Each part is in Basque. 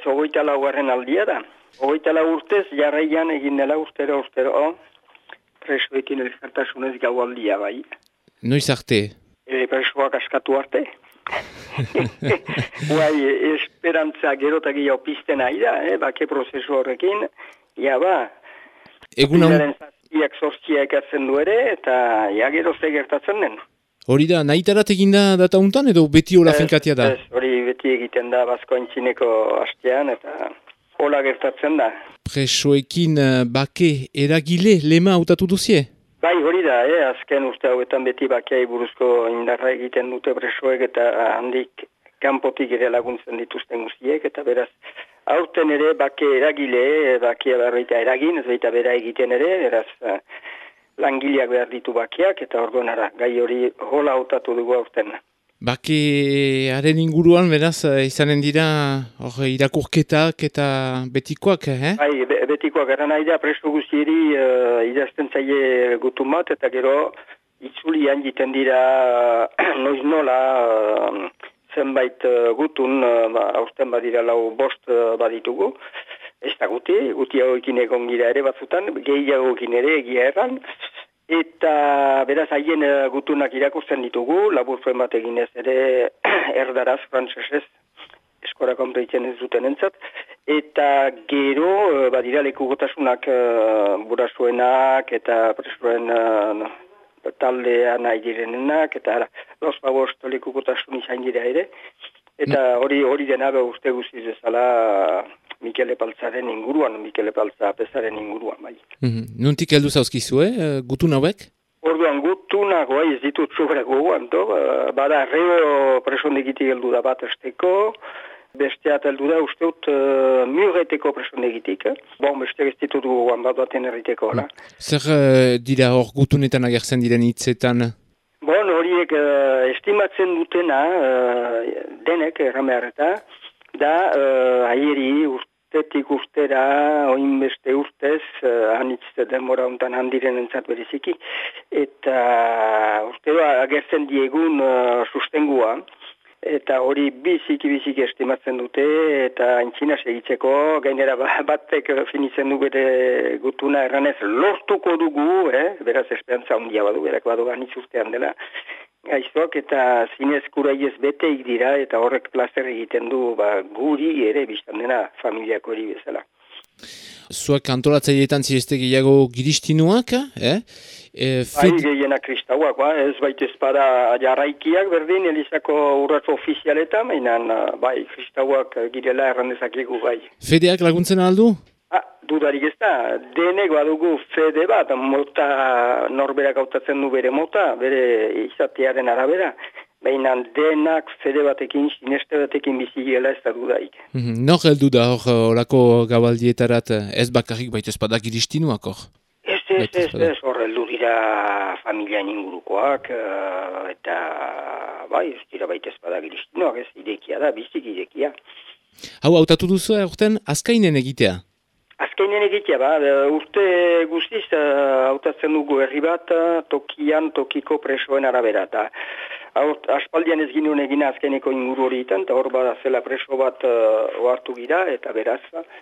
hogeita aldia da. 24 urtez, jarraian egin dela urtero, presoekin elkartasunez gaualdia bai. Noiz arte? Presoak askatu arte. Guai, esperantza gerotaki jau pizten ari da, bake prozesu horrekin, Egunan... zazpiak sortziak atzen du ere, eta gero ze gertatzen den. Hori da, nahitarat eginda data untan edo beti hola finkatia da? Ez, hori beti egiten da Baskointzineko hastean eta hola gertatzen da. Presoekin bake eragile lema hautatu duzie? Bai, hori da, azken uste hauetan beti bakeai buruzko indarra egiten dute presoek eta handik kanpotik ere laguntzen dituzten guztiek, eta beraz, aurten ere bake eragile, bakea berroita eragin, ez baita bera egiten ere, beraz, langileak behar ditu bakeak, eta orduan gai hori hola hautatu dugu aurten. Bakearen inguruan, beraz, izanen dira irakurketak eta betikoak, Bai, betikoak eran nahi da, preso guztieri idazten zaie gutun bat, eta gero itzulian jiten dira noiz nola zenbait gutun, aurten badira 5 baditugu, ez da guti hauekin egon gira ere batzutan, gehiagoekin ere egia erran, eta beraz haien gutunak irakurtzen ditugu, laburpen bat eginez ere erdaraz, frantsesez, eskora konpreitzen ez duten entzat, eta gero badira lekugotasunak burasuenak eta presoen taldean nahi direnenak, eta los pavost lekugotasun izan dira ere, eta hori dena uste guztiz bezala Mikel Epaltzaren inguruan, Mikel Epaltza pesaren inguruan, bai. Nuntik heldu zauzkizue, gutun hauek? Orduan gutunak, ez ditut sobra gogoan, bada reo presondegitik heldu da bat esteko, besteat heldu da usteut mureteko presondegitik, besteak ez ditut gogoan bat baten erriteko, hola. Zer dira hor gutunetan agertzen diren hitzetan? Horiek estimatzen dutena, denek erramearreta, da haieri urtetik urtera, oinbeste urtez, hanitz denbora hontan handiren entzat bereziki, eta urtero agertzen diegun sustengua, eta hori biziki estimatzen dute, eta antxina segitzeko, gainera batek finitzen du bere gutuna erranez lortuko dugu, beraz esperantza handia badu, berak badu anitz urtean dela, gaizok, eta zinez kuraiez beteik dira, eta horrek plazer egiten du guri ere biztan dena familiako hori bezala. Zuak antolatzaileetan zirezte gehiago giristinuak, Bai, gehienak kristauak, ez baita espada jarraikiak berdin, Elizako urratzo ofizialetan, mainan, bai, kristauak girela errandezakegu, bai. Fedeak laguntzen aldu? Dudarik ez da, denek badugu fede bat, mota norberak hautatzen du bere mota, bere izatearen arabera, baina denak fede batekin, sineste batekin bizigela ez da dudarik. Nor heldu da horako gabaldietarat, ez bakarrik baita espada giristinuak hor? Ez, hor heldu dira familian ingurukoak, eta bai, ez dira baita espada giristinuak, ez irekia da, bizik irekia. Hau, hautatu duzu aurten azkainen egitea? Azkainen egitea, urte guztiz hautatzen dugu herri bat tokian tokiko presoen arabera, eta aspaldian ez ginuen egina azkeneko inguru horietan, eta hor bada zela preso bat ohartu gira, eta beraz,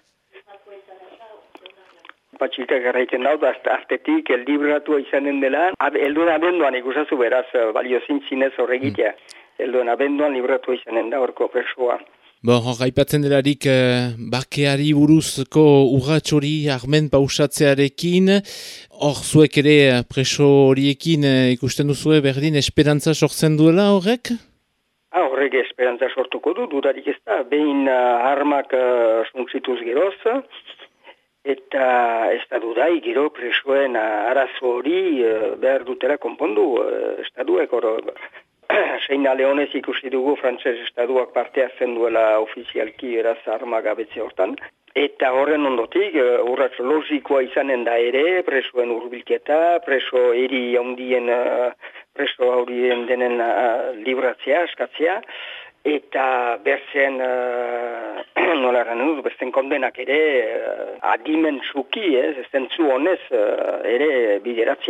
patxiltak erraiten dau, artetik eldibratua izanen dela, helduen abenduan ikusazu beraz, balio zintzinez horregitea, helduen abenduan libratua izanen da horko presoa. Hor, aipatzen delarik bakeari buruzko urrats hori armen pausatzearekin, hor zuek ere preso horiekin ikusten duzue berdin esperantza sortzen duela horrek? Horrek esperantza sortuko du, dudarik ez da, behin armak suntzituz geroz, eta ez da dudai gero presoen arazo hori behar dutela konpondu, estaduek hor. Seina Leonez ikusi dugu frantses estaduak parte hartzen duela ofizialki eraz arma gabetze hortan. Eta horren ondotik, urratz logikoa izanen da ere, presoen hurbilketa, preso eri handien, preso haurien denen libratzea, askatzea, eta berzen, nola erran dut, berzen kondenak ere adimentsuki, ez zentzu honez ere bideratzea.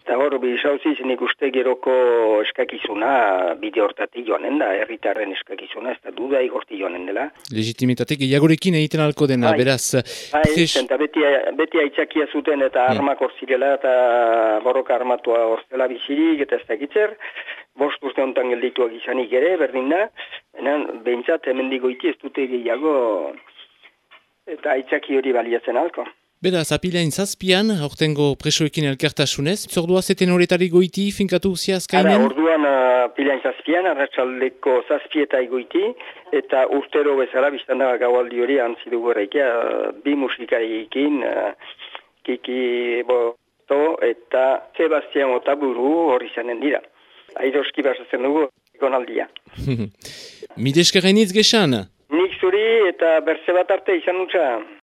Eta hor, bizauziz nik uste geroko eskakizuna bide hortatik joanen da, herritarren eskakizuna, ez da duda igorti joanen dela. Legitimitate gehiagorekin egiten alko dena, beraz... Eta beti aitzakia zuten eta armak hor zirela eta borroka armatua hor zela bizirik eta ez dakitzer, 5 urte honetan geldituak izanik ere, berdin da, behintzat hemendik goiti ez dute gehiago eta aitzaki hori baliatzen alko. Beraz, apilain zazpian, aurtengo presoekin elkartasunez, zordua zeten horretari goiti, finkatu ziazkainen? Orduan apilain zazpian, arratsaldeko zazpietai goiti, eta urtero bezala, biztanda gaualdi hori antzi dugu eraikia, 2 musikariekin, Kiki Boto eta Sebastian Otaburu hori zanen dira. Airoski basatzen dugu egonaldia. Mideskerrenitz gesan? Nik zuri eta berze bat arte izan utza.